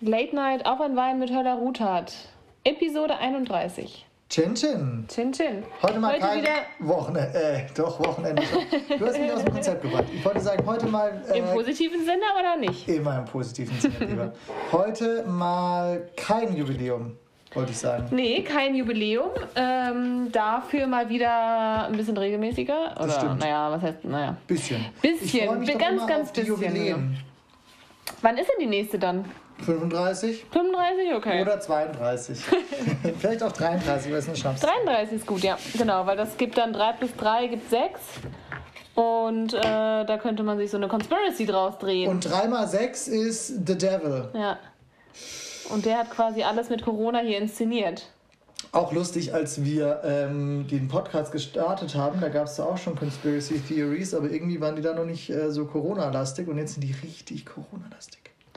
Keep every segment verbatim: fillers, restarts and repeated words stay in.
Late Night auf ein Wein mit Höller Ruthardt. Episode einunddreißig. Chin Chin. Chin Chin. Heute mal heute kein wieder Wochenende, äh, doch Wochenende. Du hast mich aus dem Konzept gebracht. Ich wollte sagen, heute mal... Äh, im positiven Sinne oder nicht? Immer im positiven Sinne, lieber. Heute mal kein Jubiläum, wollte ich sagen. Nee, kein Jubiläum. Ähm, dafür mal wieder ein bisschen regelmäßiger. Oder, Das stimmt. naja, was heißt, naja. Bisschen. Bisschen, Ich freu mich doch ganz, immer ganz auf die bisschen. Jubiläen. Wann ist denn die nächste dann? fünfunddreißig fünfunddreißig? Okay. oder zweiunddreißig. Vielleicht auch dreiunddreißig, weil es ein Schnaps. dreiunddreißig ist gut, ja. Genau, weil das gibt dann drei plus drei gibt sechs. Und äh, da könnte man sich so eine Conspiracy draus drehen. Und drei mal sechs ist The Devil. Ja. Und der hat quasi alles mit Corona hier inszeniert. Auch lustig, als wir ähm, den Podcast gestartet haben, da gab es da auch schon Conspiracy Theories, aber irgendwie waren die da noch nicht äh, so Corona-lastig und jetzt sind die richtig Corona-lastig.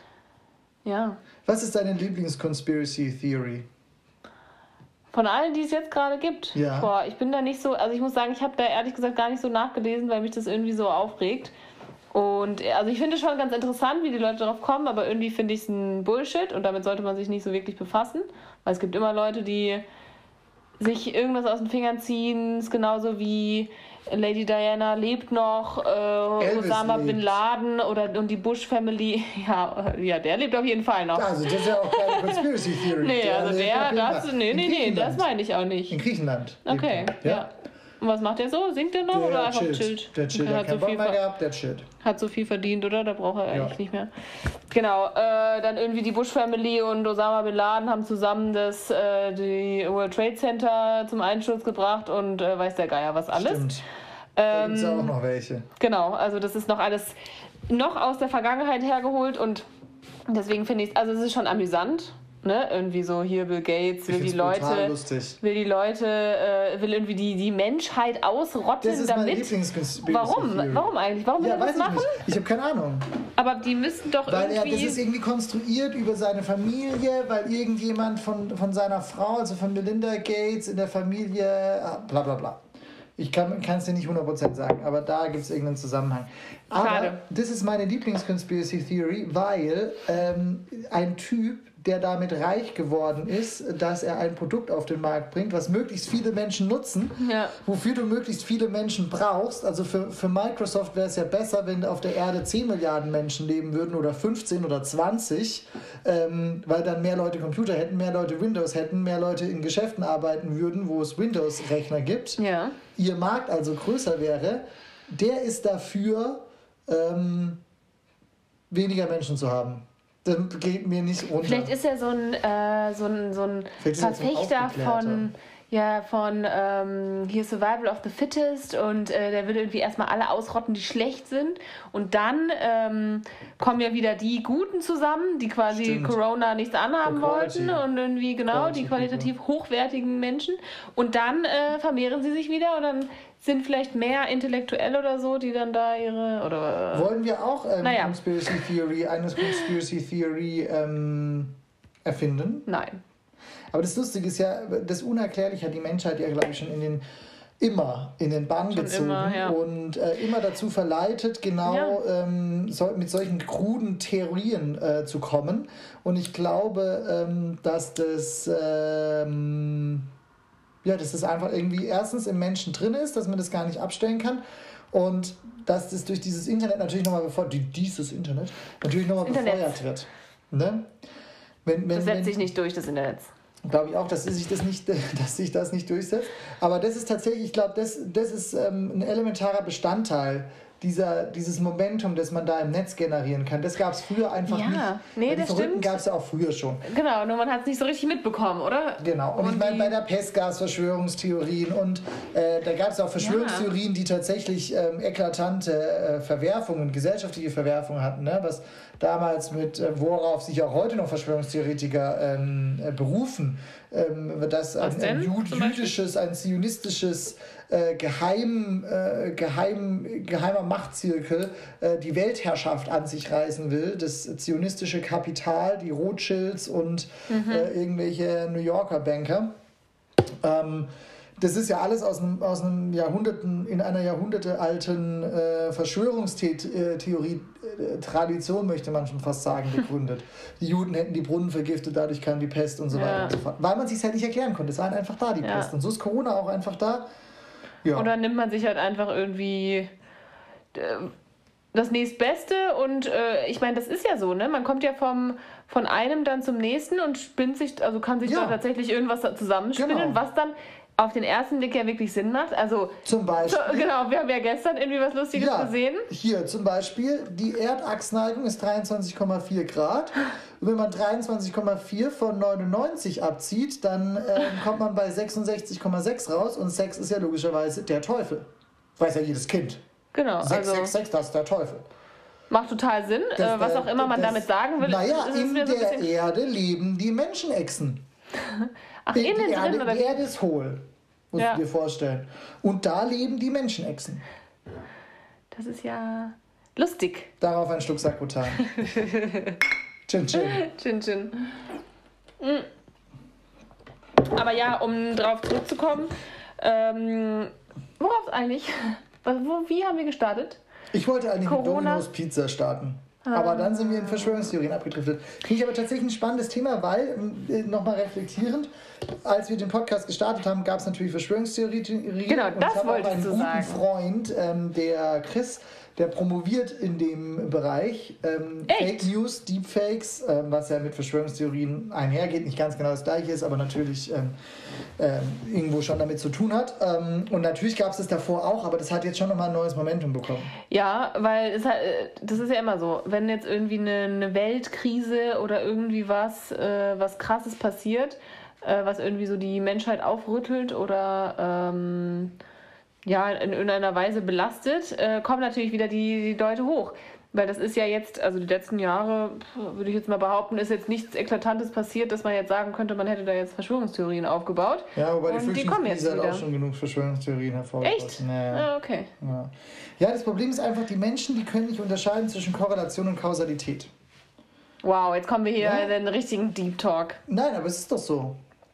Ja. Was ist deine Lieblings-Conspiracy Theory? Von allen, die es jetzt gerade gibt. Ja. Boah, ich bin da nicht so, also ich muss sagen, ich habe da ehrlich gesagt gar nicht so nachgelesen, weil mich das irgendwie so aufregt. Und also ich finde es schon ganz interessant, wie die Leute darauf kommen, aber irgendwie finde ich es ein Bullshit und damit sollte man sich nicht so wirklich befassen. Weil es gibt immer Leute, die sich irgendwas aus den Fingern ziehen, ist genauso wie Lady Diana lebt noch, äh, Osama lebt. Bin Laden oder und die Bush Family, ja, ja, der lebt auf jeden Fall noch. Also das ist ja auch keine Conspiracy Theory. Nee, Der also lebt der, auf jeden das, Fall. nee, In nee, nee, das Griechenland. meine ich auch nicht. In Griechenland. lebt Okay, er. ja. Und was macht der so? Singt der noch Der oder einfach chillt. chillt? Der chillt. Okay, Der hat, hat so keinen viel Bock mehr ver- gehabt, der chillt. hat so viel verdient, oder? Da braucht er Ja. eigentlich nicht mehr. Genau, äh, dann irgendwie die Bush Family und Osama Bin Laden haben zusammen das äh, die World Trade Center zum Einsturz gebracht und äh, weiß der Geier was alles. Stimmt. Da Ähm, gibt es auch noch welche. Genau, also das ist noch alles noch aus der Vergangenheit hergeholt und deswegen finde ich es, also es ist schon amüsant, ne? Irgendwie so hier Bill Gates will Ich die find's brutal Leute, lustig. will die Leute, äh, will irgendwie die, die Menschheit ausrotten Das ist meine damit. Lieblings-Conspiracy Warum? Theory. Warum eigentlich? Warum will Ja, er weiß das ich machen? nicht. Ich habe keine Ahnung. Aber die müssten doch Weil er, das irgendwie. ist irgendwie konstruiert über seine Familie, weil irgendjemand von, von seiner Frau, also von Melinda Gates in der Familie, ah, bla bla bla. Ich kann es dir nicht hundert Prozent sagen, aber da gibt es irgendeinen Zusammenhang. Aber Schade. das ist meine Lieblings-Conspiracy Theory, weil ähm, ein Typ, der damit reich geworden ist, dass er ein Produkt auf den Markt bringt, was möglichst viele Menschen nutzen, Ja. wofür du möglichst viele Menschen brauchst. Also für, für Microsoft wäre es ja besser, wenn auf der Erde zehn Milliarden Menschen leben würden oder fünfzehn oder zwanzig, ähm, weil dann mehr Leute Computer hätten, mehr Leute Windows hätten, mehr Leute in Geschäften arbeiten würden, wo es Windows-Rechner gibt. Ja. Ihr Markt also größer wäre, der ist dafür, ähm, weniger Menschen zu haben. Das geht mir nicht runter. Vielleicht ist er so ein, äh, so ein, so ein Vielleicht ist er so ein Verfechter Aufgeklärter. von, ja, von ähm, hier Survival of the Fittest und äh, der will irgendwie erstmal alle ausrotten, die schlecht sind. Und dann ähm, kommen ja wieder die Guten zusammen, die quasi Stimmt. Corona nichts anhaben The quality. wollten und irgendwie genau Quality die qualitativ hochwertigen Menschen. Und dann äh, vermehren sie sich wieder und dann sind vielleicht mehr Intellektuelle oder so, die dann da ihre oder Wollen wir auch ähm, Naja. Conspiracy Theory, eine Conspiracy Theory ähm, erfinden? nein. Aber das Lustige ist ja, das Unerklärliche hat die Menschheit ja, glaube ich, schon in den immer in den Bann Schon gezogen immer, ja. und äh, immer dazu verleitet, genau ähm, so, mit solchen kruden Theorien äh, zu kommen. Und ich glaube, ähm, dass das ähm, ja, dass das einfach irgendwie erstens im Menschen drin ist, dass man das gar nicht abstellen kann und dass das durch dieses Internet natürlich nochmal bevor die, dieses Internet natürlich nochmal Das Internet. befeuert wird. Ne? Wenn, wenn, Das wenn, setzt sich nicht durch, das Internet. glaube ich auch, dass sich das nicht, dass sich das nicht durchsetzt. Aber das ist tatsächlich, ich glaube, das, das ist ähm, ein elementarer Bestandteil dieser, dieses Momentum, das man da im Netz generieren kann. Das gab es früher einfach Ja, nicht. nee, Weil die das Verrückten stimmt. gab es ja auch früher schon. Genau, nur man hat es nicht so richtig mitbekommen, oder? Genau. Und, Und ich meine, die- bei der Pestgas-Verschwörungstheorien und äh, da gab es auch Verschwörungstheorien, die tatsächlich ähm, eklatante äh, Verwerfungen, gesellschaftliche Verwerfungen hatten, ne? Was damals mit, äh, worauf sich auch heute noch Verschwörungstheoretiker ähm, äh, berufen, ähm, dass ein, Was ein denn, jud- zum Beispiel? jüdisches, ein zionistisches äh, Geheim, äh, geheim, geheimer Machtzirkel äh, die Weltherrschaft an sich reißen will, das zionistische Kapital, die Rothschilds und Mhm. äh, irgendwelche New Yorker Banker. Ähm, das ist ja alles aus einem, aus einem Jahrhunderten, in einer jahrhundertealten äh, Verschwörungstheorie, äh, Tradition, möchte man schon fast sagen, begründet. Die Juden hätten die Brunnen vergiftet, dadurch kam die Pest und so weiter Ja. und so fort. Weil man sich halt nicht erklären konnte. Es war halt einfach da, die Ja. Pest. Und so ist Corona auch einfach da. Ja. Oder nimmt man sich halt einfach irgendwie äh, das nächstbeste und äh, ich meine, das ist ja so, ne? Man kommt ja vom, von einem dann zum nächsten und spinnt sich, also kann sich Ja. da tatsächlich irgendwas da zusammenspinnen, Genau. was dann auf den ersten Blick ja wirklich Sinn macht. Also Zum Beispiel. so, genau, wir haben ja gestern irgendwie was Lustiges Ja, gesehen. hier zum Beispiel, die Erdachsneigung ist dreiundzwanzig Komma vier Grad. Und wenn man dreiundzwanzig Komma vier von neunundneunzig abzieht, dann äh, kommt man bei sechsundsechzig Komma sechs raus und sechs ist ja logischerweise der Teufel. Weiß ja jedes Kind. Genau, sechs also sechs sechs, das ist der Teufel. macht total Sinn, Das, äh, was äh, auch immer man das- damit sagen will. Naja, ist es in mir so ein der bisschen- Erde leben die Menschenechsen. Ach, Die, innen die, drin, Erde, oder die wie? Erde ist hohl, musst Ja. du dir vorstellen. Und da leben die Menschenechsen. Das ist ja lustig. Darauf ein Schluck Sakrotan. Chin Chin. Chin Chin. Mm. Aber ja, um drauf zurückzukommen, ähm, worauf eigentlich? Was- Wo, wie haben wir gestartet? Ich wollte eigentlich mit Corona. Domino's Pizza starten. Aber dann sind wir in Verschwörungstheorien abgedriftet. Finde ich aber tatsächlich ein spannendes Thema, weil, äh, nochmal reflektierend, als wir den Podcast gestartet haben, gab es natürlich Verschwörungstheorien. Genau, und das ich habe auch wolltest einen du guten sagen. Freund, ähm, der Chris, der promoviert in dem Bereich ähm, Echt? Fake News, Deepfakes, ähm, was ja mit Verschwörungstheorien einhergeht, nicht ganz genau das gleiche ist, aber natürlich ähm, ähm, irgendwo schon damit zu tun hat. Ähm, und natürlich gab es das davor auch, aber das hat jetzt schon nochmal ein neues Momentum bekommen. Ja, weil es hat, äh, das ist ja immer so, wenn jetzt irgendwie eine, eine Weltkrise oder irgendwie was, äh, was Krasses passiert, äh, was irgendwie so die Menschheit aufrüttelt oder ähm, ja, in irgendeiner Weise belastet, äh, kommen natürlich wieder die, die Leute hoch. Weil das ist ja jetzt, also die letzten Jahre, pf, würde ich jetzt mal behaupten, ist jetzt nichts Eklatantes passiert, dass man jetzt sagen könnte, man hätte da jetzt Verschwörungstheorien aufgebaut. Ja, wobei die Und die kommen jetzt Flüchtlingskrise hat auch wieder. schon genug Verschwörungstheorien hervorgebracht. Echt? Naja. Ah, okay. Ja. ja, das Problem ist einfach, die Menschen, die können nicht unterscheiden zwischen Korrelation und Kausalität. Wow, jetzt kommen wir hier Ja. in den richtigen Deep Talk. Nein, aber es ist doch so.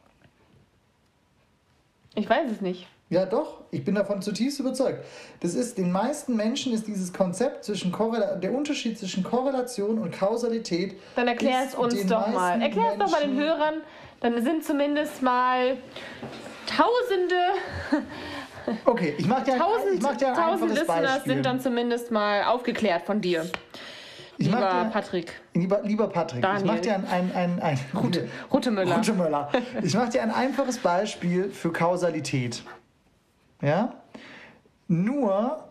Ich weiß es nicht. Ja, doch. Ich bin davon zutiefst überzeugt. Das ist, den meisten Menschen ist dieses Konzept zwischen Korrela- der Unterschied zwischen Korrelation und Kausalität. Dann erklär es ist uns den doch mal. meisten Erklär es doch mal den Menschen- Hörern. Dann sind zumindest mal Tausende, Okay, ich mache dir, ein- tausend, ich mach dir ein tausend einfaches Listeners Beispiel. sind dann zumindest mal aufgeklärt von dir. ich mach Lieber dir, Patrick. lieber, lieber Patrick, Daniel. ich mache dir ein, ein, ein, ein Rute, Rute Müller. Rute Möller. Ich mache dir ein einfaches Beispiel für Kausalität. Ja? Nur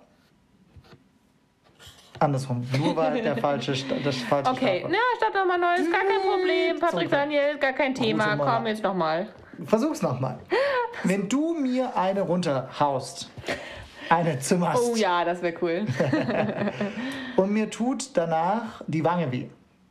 andersrum. Nur war der falsche, Sta- das falsche Okay, Schlagwort. na, statt nochmal Neues, gar kein Problem. Patrick, Super. Daniel, gar kein Thema. Rute Müller. Komm, jetzt nochmal. Versuch's nochmal. Wenn du mir eine runterhaust, eine zimmerst Oh ja, das wäre cool. und mir tut danach die Wange weh,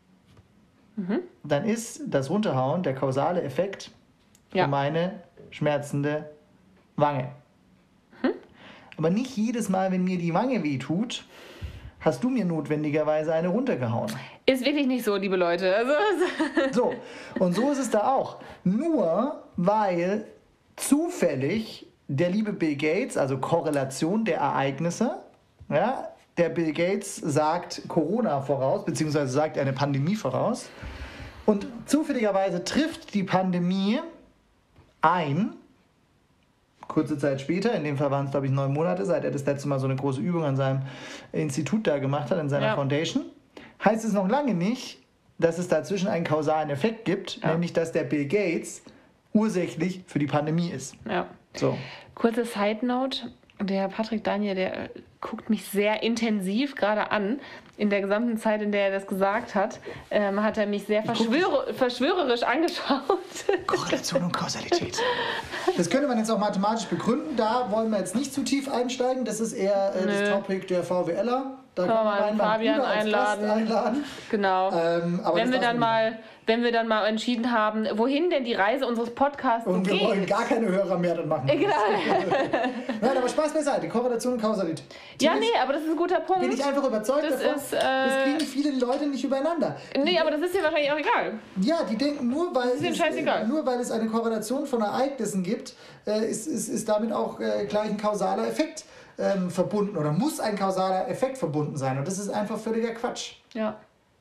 dann ist das Runterhauen der kausale Effekt für Ja. meine schmerzende Wange. Aber nicht jedes Mal, wenn mir die Wange weh tut, hast du mir notwendigerweise eine runtergehauen. Ist wirklich nicht so, liebe Leute. Also, So, und so ist es da auch. Nur weil zufällig der liebe Bill Gates, also Korrelation der Ereignisse, ja, der Bill Gates sagt Corona voraus, beziehungsweise sagt eine Pandemie voraus. Und zufälligerweise trifft die Pandemie ein, kurze Zeit später, in dem Fall waren es, glaube ich, neun Monate, seit er das letzte Mal so eine große Übung an seinem Institut da gemacht hat, in seiner Ja. Foundation, heißt es noch lange nicht, dass es dazwischen einen kausalen Effekt gibt, Ja. nämlich dass der Bill Gates ursächlich für die Pandemie ist. ja. So. Kurze Side Note. Der Patrick Daniel, der äh, guckt mich sehr intensiv gerade an. In der gesamten Zeit, in der er das gesagt hat, ähm, hat er mich sehr guck verschwöre, verschwörerisch angeschaut. Korrelation und Kausalität. Das könnte man jetzt auch mathematisch begründen. Da wollen wir jetzt nicht zu tief einsteigen. Das ist eher äh, das Nö. Topic der VWLer. Da Können wir mal meinen Fabian Bruder als Gast einladen. einladen. Genau. Ähm, aber Wenn das wir darf dann man mal wenn wir dann mal entschieden haben, wohin denn die Reise unseres Podcasts und geht. Und wir wollen gar keine Hörer mehr dann machen. Genau. Nein, aber Spaß beiseite. Korrelation und Kausalität. Ja, nee, aber das ist ein guter Punkt. Bin ich einfach überzeugt das davon, ist, äh, das kriegen viele Leute nicht übereinander. Nee, aber das ist dir wahrscheinlich auch egal. Ja, die denken, nur weil, ist scheißegal. es, nur weil es eine Korrelation von Ereignissen gibt, äh, ist, ist, ist damit auch äh, gleich ein kausaler Effekt ähm, verbunden oder muss ein kausaler Effekt verbunden sein. Und das ist einfach völliger Quatsch. Ja.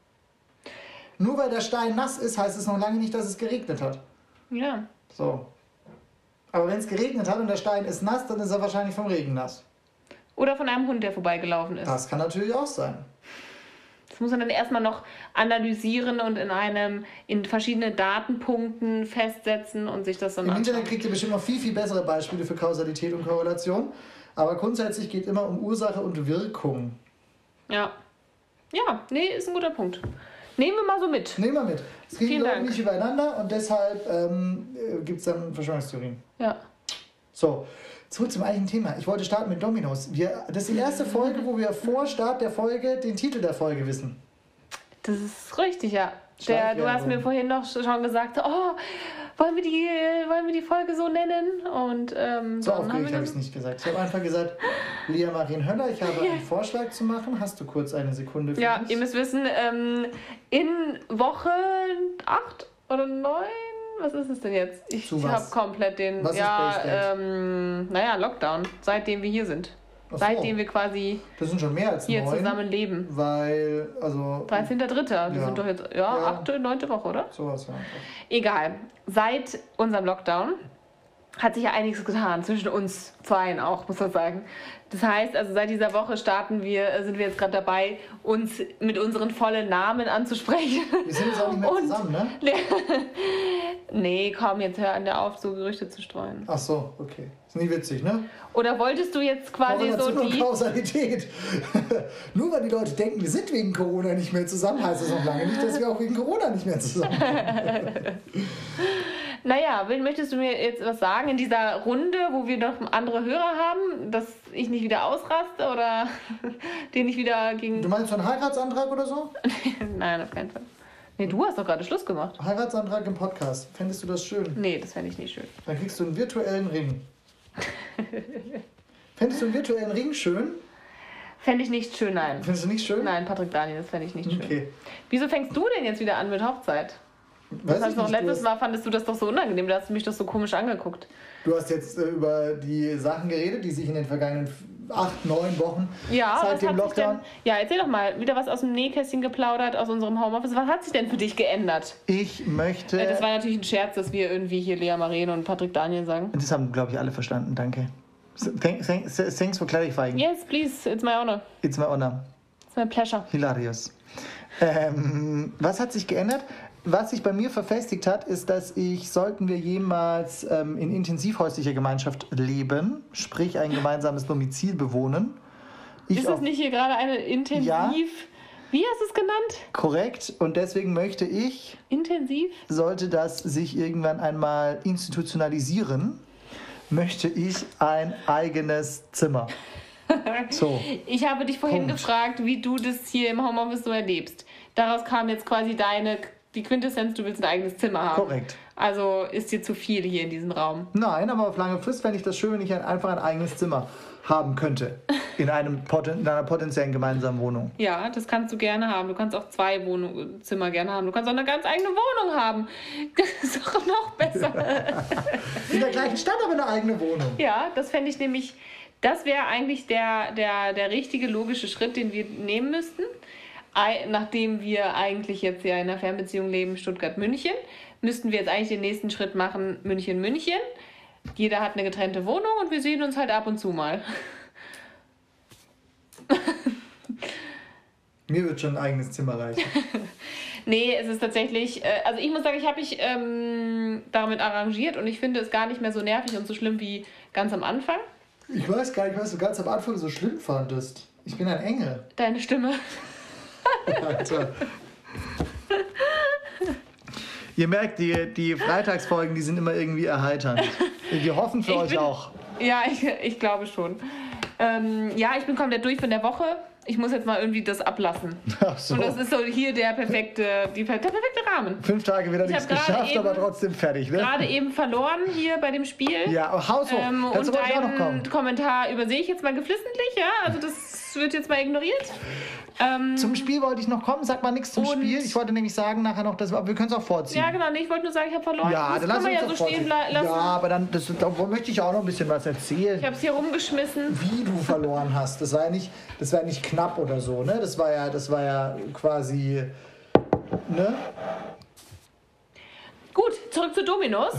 Nur weil der Stein nass ist, heißt es noch lange nicht, dass es geregnet hat. Ja. So. Aber wenn es geregnet hat und der Stein ist nass, dann ist er wahrscheinlich vom Regen nass. Oder von einem Hund, der vorbeigelaufen ist. Das kann natürlich auch sein. Das muss man dann erstmal noch analysieren und in einem in verschiedene Datenpunkten festsetzen und sich das dann Im anschauen. Internet kriegt ihr bestimmt noch viel, viel bessere Beispiele für Kausalität und Korrelation. Aber grundsätzlich geht es immer um Ursache und Wirkung. Ja. Ja, nee, ist ein guter Punkt. Nehmen wir mal so mit. Nehmen wir mit. Es kriegen die Vielen Leute Dank. nicht übereinander und deshalb ähm, gibt es dann Verschwörungstheorien. Ja. So, zurück zum eigentlichen Thema. Ich wollte starten mit Dominos. Wir, das ist die erste Folge, wo wir vor Start der Folge den Titel der Folge wissen. Das ist richtig, ja. Der, du hast mir vorhin noch schon gesagt, oh, wollen wir die, wollen wir die Folge so nennen? Und ähm, so dann haben aufgeregt wir habe ich es nicht gesagt. Ich habe einfach gesagt, Lea Marien Höller, ich habe Ja. einen Vorschlag zu machen. Hast du kurz eine Sekunde für Ja, mich? ihr müsst wissen, ähm, in Woche acht oder neun, was ist es denn jetzt? Ich Zu was? habe komplett den, Was ist ja, Base Date? ähm, naja, Lockdown, seitdem wir hier sind. Ach so. Seitdem wir quasi Das sind schon mehr als hier neun, zusammen leben. weil, also... dreizehnter dritter Wir Ja. sind doch jetzt, ja, Ja. achte, neunte Woche, oder? Sowas, ja. Egal. Seit unserem Lockdown hat sich ja einiges getan, zwischen uns zweien auch, muss man sagen. Das heißt, also seit dieser Woche starten wir, sind wir jetzt gerade dabei, uns mit unseren vollen Namen anzusprechen. Wir sind jetzt auch nicht mehr Und- zusammen, ne? Nee, komm, jetzt hör an der auf, so Gerüchte zu streuen. Ach so, okay. Ist nie witzig, ne? Oder wolltest du jetzt quasi so Korrelation und die... Kausalität. Nur weil die Leute denken, wir sind wegen Corona nicht mehr zusammen, heißt das noch lange nicht, dass wir auch wegen Corona nicht mehr zusammen sind. Naja, Will, möchtest du mir jetzt was sagen in dieser Runde, wo wir noch andere Hörer haben, dass ich nicht wieder ausraste oder den ich wieder gegen... Du meinst so einen Heiratsantrag oder so? Nein, auf keinen Fall. Nee, du hast doch gerade Schluss gemacht. Heiratsantrag im Podcast. Fändest du das schön? Nee, das fände ich nicht schön. Dann kriegst du einen virtuellen Ring. Fändest du einen virtuellen Ring schön? Fände ich nicht schön, nein. Findest du nicht schön? Nein, Patrick Daniel, das fände ich nicht schön. Okay. Wieso fängst du denn jetzt wieder an mit Hochzeit? Weiß Das ich hast du noch nicht, du letztes hast, Mal, fandest du das doch so unangenehm, da hast du mich doch so komisch angeguckt. du hast jetzt äh, über die Sachen geredet, die sich in den vergangenen f- acht, neun Wochen Ja, seit was dem hat sich Lockdown... denn, ja, erzähl doch mal, wieder was aus dem Nähkästchen geplaudert, aus unserem Homeoffice. Was hat sich denn für dich geändert? Ich möchte... Äh, das war natürlich ein Scherz, dass wir irgendwie hier Lea Marien und Patrick Daniel sagen. Das haben, glaube ich, alle verstanden, danke. Thanks, thanks, thanks for clarifying. Yes, please, it's my honor. It's my honor. It's my pleasure. Hilarious. Ähm, was hat sich geändert? Was sich bei mir verfestigt hat, ist, dass ich, sollten wir jemals ähm, in intensivhäuslicher Gemeinschaft leben, sprich ein gemeinsames Domizil bewohnen. Ich Ist das auf- nicht hier gerade eine intensiv... Ja. Wie hast du es genannt? Korrekt. Und deswegen möchte ich, Intensiv? sollte das sich irgendwann einmal institutionalisieren, möchte ich ein eigenes Zimmer. So. Ich habe dich vorhin Punkt. gefragt, wie du das hier im Homeoffice so erlebst. Daraus kam jetzt quasi deine, die Quintessenz, du willst ein eigenes Zimmer haben. Korrekt. Also ist dir zu viel hier in diesem Raum. Nein, aber auf lange Frist fände ich das schön, wenn ich ein, einfach ein eigenes Zimmer haben könnte. In, einem Poten, in einer potenziellen gemeinsamen Wohnung. Ja, das kannst du gerne haben. Du kannst auch zwei Wohnung, Zimmer gerne haben. Du kannst auch eine ganz eigene Wohnung haben. Das ist doch noch besser. In der gleichen Stadt, aber eine eigene Wohnung. Ja, das fände ich nämlich, das wäre eigentlich der, der, der richtige, logische Schritt, den wir nehmen müssten. Ei- Nachdem wir eigentlich jetzt ja in einer Fernbeziehung leben, Stuttgart-München, müssten wir jetzt eigentlich den nächsten Schritt machen, München-München. Jeder hat eine getrennte Wohnung und wir sehen uns halt ab und zu mal. Mir wird schon ein eigenes Zimmer reichen. Nee, es ist tatsächlich, äh, also ich muss sagen, ich habe mich ähm, damit arrangiert und ich finde es gar nicht mehr so nervig und so schlimm wie ganz am Anfang. Ich weiß gar nicht, was du ganz am Anfang so schlimm fandest. Ich bin ein Engel. Deine Stimme. Alter. Ihr merkt, die, die Freitagsfolgen, die sind immer irgendwie erheiternd. Wir hoffen für Ich euch bin- auch. Ja, ich, ich glaube schon. Ähm, ja, ich bin komplett durch von der Woche. ich muss jetzt mal irgendwie das ablassen. Ach so. Und das ist so hier der perfekte, die, der perfekte Rahmen. Fünf Tage wieder Ich nichts hab gerade geschafft, eben- aber trotzdem fertig, ne? Gerade eben verloren hier bei dem Spiel. Ja, aber Haushoch, Ähm, dazu und wollte ich auch noch kommen. deinen Kommentar übersehe ich jetzt mal geflissentlich, ja? Also das wird jetzt mal ignoriert. Ähm, Zum Spiel wollte ich noch kommen, sag mal nichts zum Und- Spiel. Ich wollte nämlich sagen nachher noch, dass wir, aber wir können es auch vorziehen. ja, genau, nee, ich wollte nur sagen, ich habe verloren. Ja, das dann kann lass man uns ja doch so stehen vorziehen. la- lassen. Ja, aber dann das, da möchte ich auch noch ein bisschen was erzählen. Ich habe es hier rumgeschmissen. Wie du verloren hast. Das war ja nicht, das war ja nicht knapp oder so, ne? Das war ja, das war ja quasi, ne? Gut, zurück zu Dominos.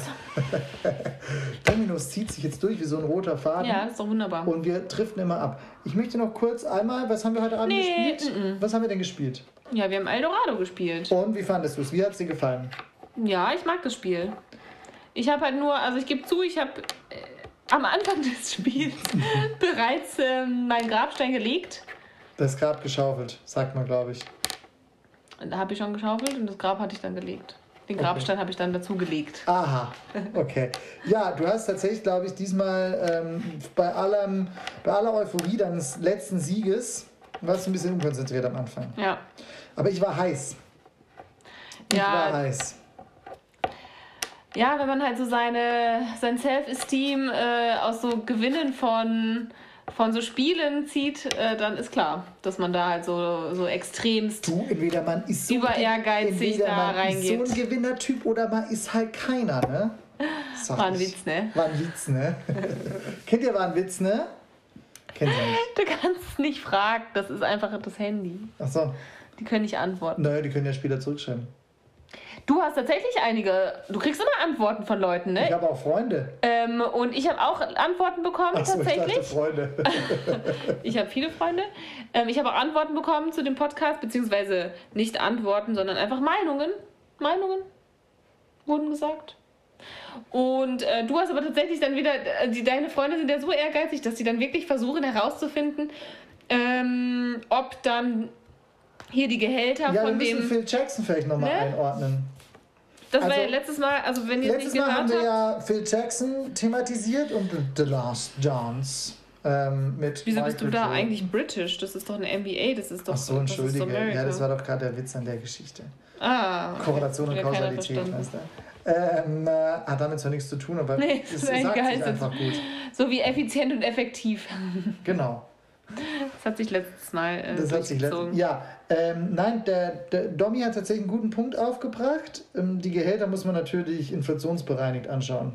Dominos zieht sich jetzt durch wie so ein roter Faden. Ja, das ist doch wunderbar. Und wir driften immer ab. Ich möchte noch kurz einmal, was haben wir heute Abend Nee, gespielt? mm-mm. Was haben wir denn gespielt? Ja, wir haben Eldorado gespielt. Und wie fandest du es? Wie hat es dir gefallen? Ja, ich mag das Spiel. Ich habe halt nur, also ich gebe zu, ich habe äh, am Anfang des Spiels bereits ähm, meinen Grabstein gelegt. Das Grab geschaufelt, sagt man, glaube ich. Da habe ich schon geschaufelt und das Grab hatte ich dann gelegt. Den Grabstein habe ich dann dazu gelegt. Aha, okay. Ja, du hast tatsächlich, glaube ich, diesmal ähm, bei, allem, bei aller Euphorie deines letzten Sieges, warst du ein bisschen unkonzentriert am Anfang. Ja. Aber ich war heiß. Ich Ja. war heiß. Ja, wenn man halt so seine, sein Self-Esteem äh, aus so Gewinnen von, von so Spielen zieht, äh, dann ist klar, dass man da halt so, so extremst Du, entweder man ist so, Über ehrgeizig entweder da man reingeht. ist so ein Gewinnertyp oder man ist halt keiner, ne? Sag War ein ich. Witz, ne? War ein Witz, ne? Kennt ihr War ein Witz, ne? Kennt ihr nicht? Du kannst nicht fragen, das ist einfach das Handy. Achso, Die können nicht antworten. naja, die können ja später zurückschreiben. Du hast tatsächlich einige, du kriegst immer Antworten von Leuten, Ich ne? habe auch Freunde. Ähm, und ich habe auch Antworten bekommen, Achso, ich tatsächlich. dachte Freunde. Ich habe viele Freunde. Ähm, ich habe auch Antworten bekommen zu dem Podcast, beziehungsweise nicht Antworten, sondern einfach Meinungen. Meinungen wurden gesagt. Und äh, du hast aber tatsächlich dann wieder, äh, die, deine Freunde sind ja so ehrgeizig, dass sie dann wirklich versuchen herauszufinden, ähm, ob dann hier die Gehälter Ja, wir von müssen dem... Phil Jackson vielleicht nochmal Ne? einordnen. Das war also, ja letztes Mal, also wenn ihr es Letztes nicht Mal haben gehört wir habt... ja Phil Jackson thematisiert und The Last Dance ähm, mit Wieso bist du Michael da Jordan. eigentlich British? Das ist doch eine N B A, das ist doch... Ach so, das ist entschuldige. America. Ja, das war doch gerade der Witz an der Geschichte. Ah, Korrelation und ja, keiner Kausalität, verstanden. weißt du? Ähm, äh, hat damit zwar nichts zu tun, aber Nee, es das ist sagt eigentlich sich geil. einfach gut. so wie effizient und effektiv. Genau. Das hat sich letztes Mal äh, Das hat sich durchgezogen. letztens. Ja, ähm, nein, der, der Domi hat tatsächlich einen guten Punkt aufgebracht. Ähm, die Gehälter muss man natürlich inflationsbereinigt anschauen.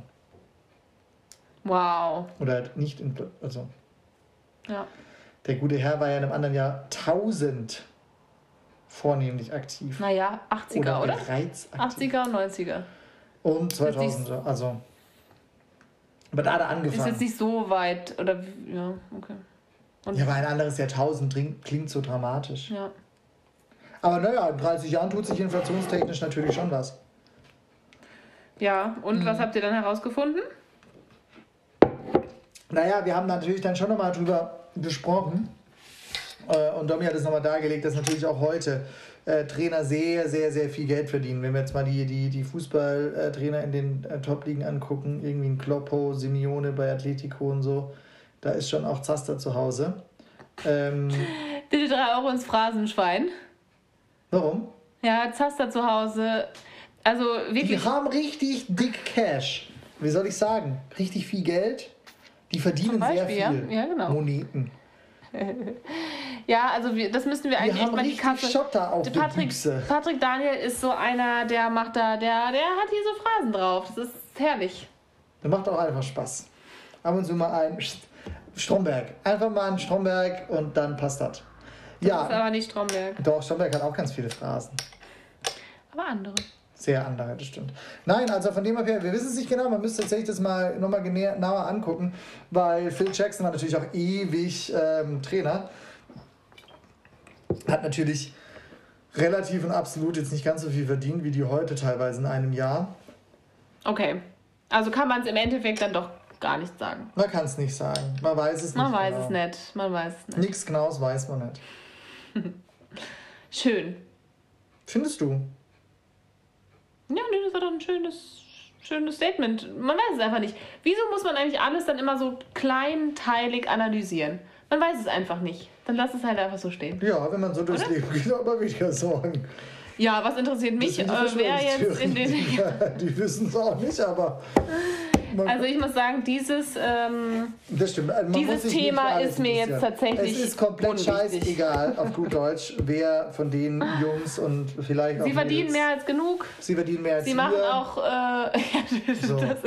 Wow. Oder halt nicht infl also Ja. der gute Herr war ja in einem anderen Jahr tausend vornehmlich aktiv. Naja, achtziger, oder? bereits aktiv. achtziger und neunziger. Und zweitausender, also. Aber da hat er Ist angefangen. jetzt nicht so weit, oder... wie- Ja, okay. Und Ja, aber ein anderes Jahrtausend klingt, klingt so dramatisch. ja. Aber naja, in dreißig Jahren tut sich inflationstechnisch natürlich schon was. Ja, und Mhm. was habt ihr dann herausgefunden? Naja, wir haben natürlich dann schon nochmal drüber gesprochen. Äh, und Domi hat es nochmal dargelegt, dass natürlich auch heute äh, Trainer sehr, sehr, sehr viel Geld verdienen. Wenn wir jetzt mal die, die, die Fußballtrainer in den äh, Top-Ligen angucken, irgendwie ein Kloppo, Simeone bei Atletico und so, da ist schon auch Zaster zu Hause. Ähm, Bitte drei Euro ins Phrasenschwein. warum? Ja, Zaster zu Hause. Also Die wirklich... haben richtig dick Cash. Wie soll ich sagen? Richtig viel Geld. Die verdienen Zum sehr Beispiel, ja. viel. Ja, genau. Moneten. Ja, also wir, das müssten wir Die eigentlich echt haben mal die richtig Kasse... Schotter auf der Patrick, Büchse. Patrick Daniel ist so einer, der macht da, der, der hat hier so Phrasen drauf. Das ist herrlich. Das macht auch einfach Spaß. Ab und zu mal ein Stromberg. Einfach mal ein Stromberg und dann passt das. Das ist Ja, aber nicht Stromberg. doch, Stromberg hat auch ganz viele Phrasen. Aber andere. Sehr andere, das stimmt. Nein, also von dem her, wir wissen es nicht genau, man müsste tatsächlich das mal nochmal genauer angucken, weil Phil Jackson war natürlich auch ewig ähm, Trainer. Hat natürlich relativ und absolut jetzt nicht ganz so viel verdient, wie die heute teilweise in einem Jahr. Okay. Also kann man es im Endeffekt dann doch gar nicht sagen. Man kann es nicht sagen. Man weiß es Man nicht. weiß genau. es nicht. Man weiß es nicht. Nichts Genaues weiß man nicht. Schön. Findest du? Ja, nee, das war doch ein schönes, schönes Statement. Man weiß es einfach nicht. Wieso muss man eigentlich alles dann immer so kleinteilig analysieren? Man weiß es einfach nicht. Dann lass es halt einfach so stehen. Ja, wenn man so durchs Oder? Leben geht, hat man weniger Sorgen. Ja, was interessiert mich, äh, wer jetzt in den... Ja, die wissen es auch nicht, aber... Also ich muss sagen, dieses, ähm, das stimmt. Man dieses muss Thema ist mir jetzt tatsächlich Es ist komplett unwichtig. scheißegal, auf gut Deutsch, wer von den Jungs und vielleicht auch Sie verdienen Mädels, mehr als genug. Sie verdienen mehr als Sie machen wir. auch, äh, So. das,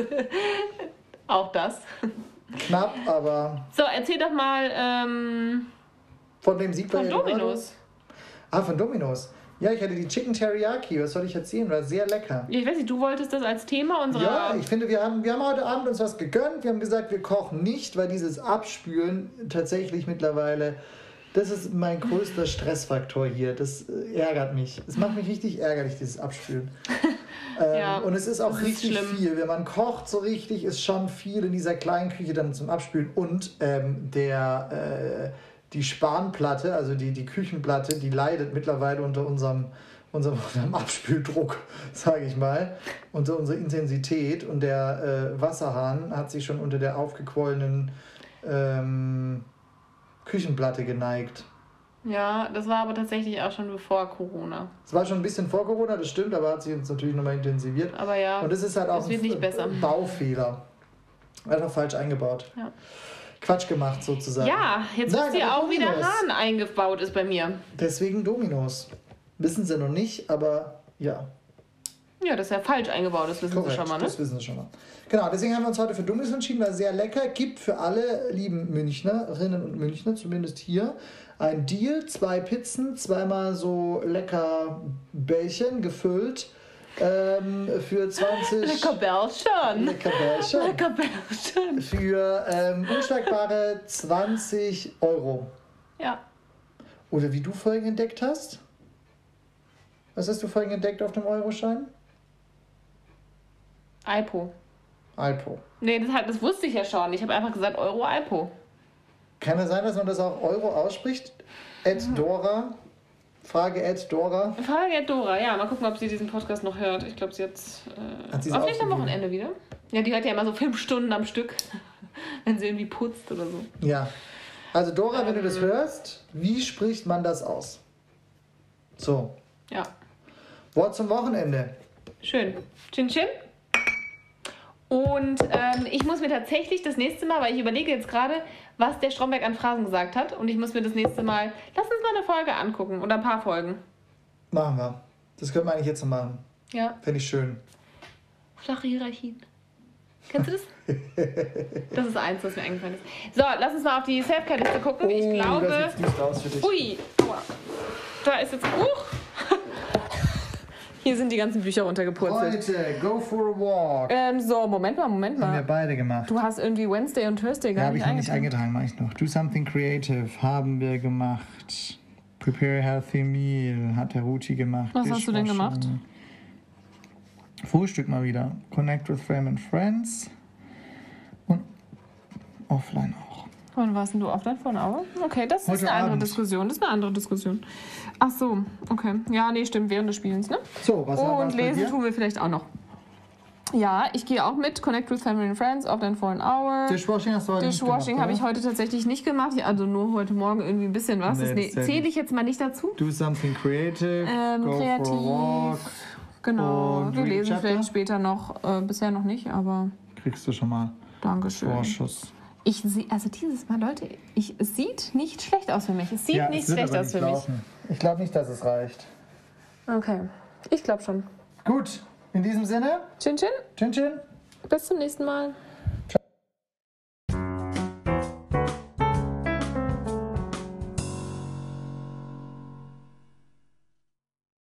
auch das. Knapp, aber... So, erzähl doch mal ähm, Von dem Sieg von Domino's. Ah, von Domino's. Ja, ich hatte die Chicken Teriyaki, was soll ich erzählen? War sehr lecker. Ich weiß nicht, du wolltest das als Thema unserer... Ja, ich finde, wir haben, wir haben heute Abend uns was gegönnt. Wir haben gesagt, wir kochen nicht, weil dieses Abspülen tatsächlich mittlerweile, das ist mein größter Stressfaktor hier. Das äh, ärgert mich. Es macht mich richtig ärgerlich, dieses Abspülen. ähm, Ja, und es ist auch das ist richtig schlimm. viel. Wenn man kocht so richtig, ist schon viel in dieser kleinen Küche dann zum Abspülen. Und ähm, der... Äh, die Spanplatte, also die, die Küchenplatte, die leidet mittlerweile unter unserem, unserem, unserem Abspüldruck, sage ich mal, unter unserer Intensität. Und der äh, Wasserhahn hat sich schon unter der aufgequollenen ähm, Küchenplatte geneigt. Ja, das war aber tatsächlich auch schon bevor Corona. Es war schon ein bisschen vor Corona, das stimmt, aber hat sich jetzt natürlich nochmal intensiviert. Aber ja, Und es ist halt auch es wird ein nicht besser. Baufehler. Einfach falsch eingebaut. Ja. Quatsch gemacht sozusagen. Ja, jetzt Nein, wisst ihr aber auch, wie der Domino's. Hahn eingebaut ist bei mir. Deswegen Domino's. Wissen sie noch nicht, aber ja. Ja, dass er falsch eingebaut ist, wissen Korrekt, Sie schon mal, ne? das wissen Sie schon mal. Genau, deswegen haben wir uns heute für Domino's entschieden, weil sehr lecker. Gibt für alle lieben Münchnerinnen und Münchner, zumindest hier, ein Deal. Zwei Pizzen, zweimal so lecker Bällchen gefüllt ähm, für zwanzig... Lecker Bärchen. Lecker Bällchen. Lecker Bärchen. Für ähm, unschlagbare zwanzig Euro. Ja. Oder wie du vorhin entdeckt hast? Was hast du vorhin entdeckt auf dem Euroschein? Alpo. Alpo. Nee, das, hat, das wusste ich ja schon. Ich habe einfach gesagt Euro Alpo. Kann es sein, dass man das auch Euro ausspricht? Ed Dora. Frage Ed Dora. Frage at Dora, ja. Mal gucken, ob sie diesen Podcast noch hört. Ich glaube, sie hat äh, Hat sie's aber vielleicht am ausgegeben? Wochenende wieder. Ja, die hört ja immer so fünf Stunden am Stück, wenn sie irgendwie putzt oder so. Ja. Also Dora, wenn du das hörst, wie spricht man das aus? So. Ja, Wort zum Wochenende. schön. Chin Chin. Und ähm, ich muss mir tatsächlich das nächste Mal, weil ich überlege jetzt gerade, was der Stromberg an Phrasen gesagt hat. Und ich muss mir das nächste Mal, lass uns mal eine Folge angucken oder ein paar Folgen. Machen wir. Das können wir eigentlich jetzt noch machen. Ja, Fände ich schön. flache Hierarchien. Kennst du das? Das ist eins, was mir eingefallen ist. So, lass uns mal auf die Selfcare-Liste gucken. Ich Oh, glaube... das sieht düster aus für dich. Ui, aua. Da ist jetzt... Huch. Hier sind die ganzen Bücher runtergepurzelt. Heute, go for a walk. Ähm, so, Moment mal, Moment Haben wir mal. beide gemacht. Du hast irgendwie Wednesday und Thursday gar Ja, habe nicht ich noch nicht eingetragen. eingetragen, mache ich noch. Do something creative haben wir gemacht. Prepare a healthy meal hat der Ruti gemacht. Was hast du denn Dishwashing. gemacht? Frühstück mal wieder. Connect with Family and Friends. Und offline auch. Wann warst denn du offline vor einer Hour? Okay, das ist Heute eine andere Abend. Diskussion. Das ist eine andere Diskussion. Ach so, okay. Ja, nee, stimmt, während des Spielens, ne? So, was haben wir Und uns bei lesen dir? tun wir vielleicht auch noch. Ja, ich gehe auch mit. Connect with Family and Friends, offline for an hour. Dishwashing hast du heute nicht Dishwashing gemacht, habe ich oder? heute tatsächlich nicht gemacht. Ja, also nur heute Morgen irgendwie ein bisschen was. Nee, Das das nee, zählt zähle nicht. ich jetzt mal nicht dazu. Do something creative. Ähm, go kreativ. for a walk. Genau. Und Wir read a lesen chapter? vielleicht später noch. Äh, bisher noch nicht, aber Kriegst du schon mal Dankeschön. Vorschuss. Ich sehe, also dieses Mal, Leute, ich, es sieht nicht schlecht aus für mich. Es sieht Ja, nicht es wird schlecht aber aus nicht für laufen. Ich glaube nicht, dass es reicht. mich. Okay. Ich glaube schon. Gut, in diesem Sinne, Chin Chin. Chin Chin. Bis zum nächsten Mal.